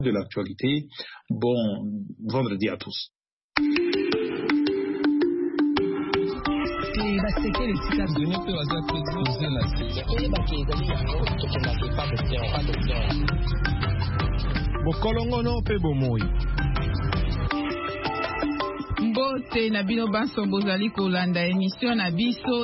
de l'actualité. Bon vendredi à tous. Mbote na bino baso bozali kolanda émission na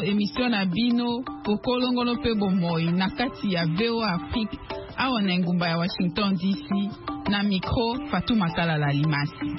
bino pokolongono pe bomoi na kati ya VOA Afrique awa na ngumba ya Washington DC na micro Fatou Makalala Limasi.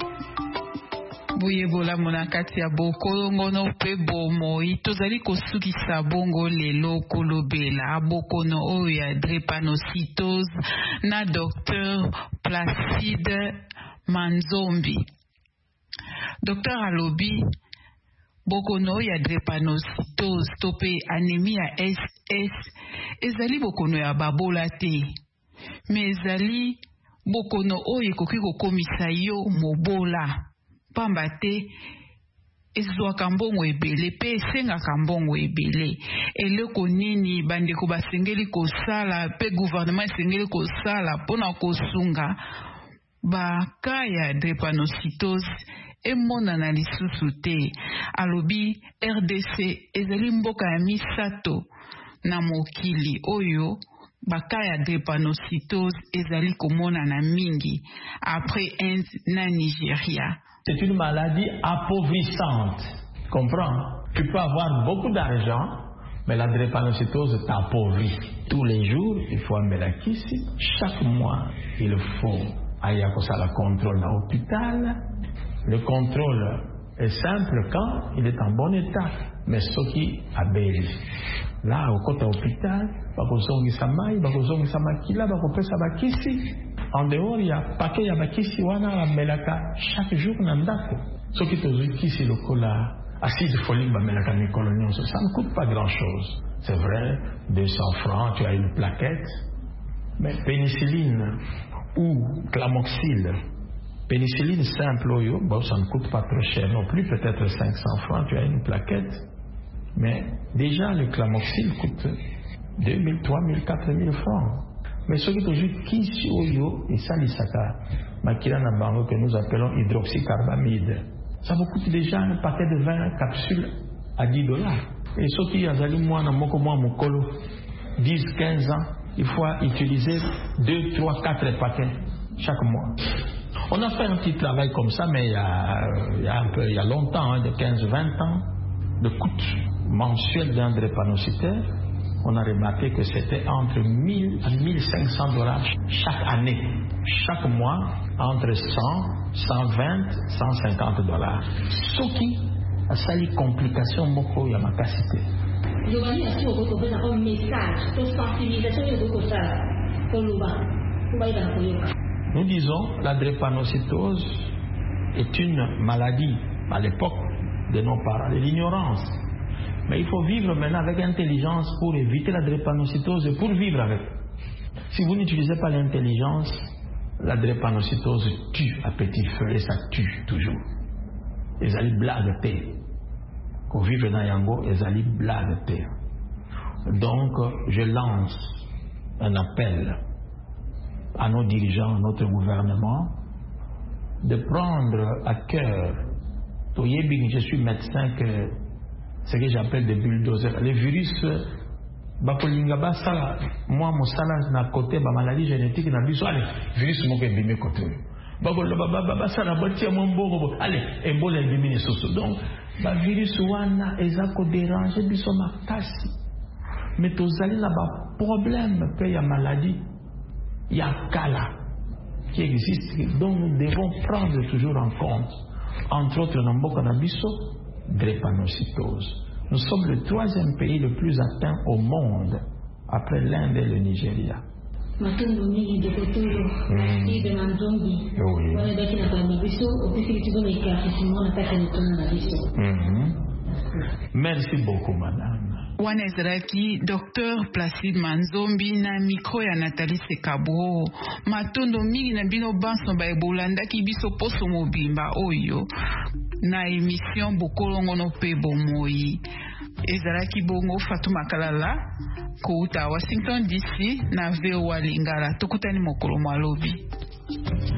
Boyebola mona kati ya bokolongono pe bomoi tozali kosukisa bongo lelo kolobela bokono oyo ya drépanocytose na Dr Placide Manzombi. Docteur alobi bokono ya drépanocytose tope anémie ya SS ezali bokono ya babola te mais ezali bokono oyo ekoki kokomisa yo mobola pamba te ezwaka mbongo ebele pe esengaka mbongo ebele eloko nini bandeko basengeli kosala pe gouvernement esengeli kosala mpona kosunga baka ya drépanocytose emonana lisusu te. Alobi RDC ezali mboka ya misato na mokili oyo baka ya drépanocytose ezali komonana mingi après Inde na Nigeria. C'est une maladie appauvrissante. Comprends? Tu peux avoir beaucoup d'argent, mais la drépanocytose t'appauvrit. Tous les jours, il faut un melakisi. Chaque mois, il faut aller à cause de la contrôle à l'hôpital. Le contrôle est simple quand il est en bon état, mais ce qui a béli. Là, au côté hôpital, bakozongi samai, bakozongi samakila, bakopesa bakisi. En dehors, il y a paquet ya bakisi wana la melaka chaque jour nandako. Ce qui te kisi le cola acide folique ba melaka micolonion, ça ne coûte pas grand-chose. C'est vrai, 200 francs, tu as une plaquette. Mais pénicilline ou clamoxyle, pénicilline simple, bon, ça ne coûte pas trop cher non plus, peut-être 500 francs, tu as une plaquette. Mais déjà, le clamoxyle coûte 2000, 3000, 4000 francs. Mais ce qui est kisi oyo et ça l'isaka, makila na bango que nous appelons hydroxycarbamide. Ça vous coûte déjà un paquet de 20 capsules à $10. Et ce qui a zali moi na moko moi mokolo 10, 15 ans, il faut utiliser 2, 3, 4 paquets chaque mois. On a fait un petit travail comme ça, mais il y a longtemps, hein, de 15, 20 ans, le coût mensuel d'un drépanocytaire, on a remarqué que c'était entre 1000 à 1500 $ chaque année. Chaque mois, entre 100, 120, 150 $. Ce qui a sali complication moko ya makasité. Nous disons la drépanocytose est une maladie à l'époque de nos parents, de l'ignorance. Mais il faut vivre maintenant avec intelligence pour éviter la drépanocytose et pour vivre avec. Si vous n'utilisez pas l'intelligence, la drépanocytose tue à petit feu et ça tue toujours. Les ali blague terre. Pour vivre dans Yango, les ali blague terre. Donc, je lance un appel à nos dirigeants, à notre gouvernement, de prendre à cœur. Je suis médecin que ce que j'appelle des bulldozers. Les virus, bakolingaba sala, moi mon sala na côté ba maladie génétique na biso allez, virus mo ke bimé côté. Bakoloba sala botia mon bogo, allez, ebola bimé soso. Donc ba virus wana ezako déranger biso makasi. Mais tozali na ba problème pe ya maladie ya kala qui existe, donc nous devons prendre toujours en compte, entre autres na mboka na biso, drépanocytose. Nous sommes le 3e pays le plus atteint au monde, après l'Inde et le Nigeria. Merci beaucoup, madame. Wanezraki Dr Placide Manzombi na micro ya Nathalie Sekabo. Matondo mingi na bino banso ba ebolanda ki biso poso mobimba oyo na émission Bokolongono pe bomoi. Ezalaki bongo Fatou Makalala kouta Washington DC na VOA Lingala. Tokutani mokolo malobi.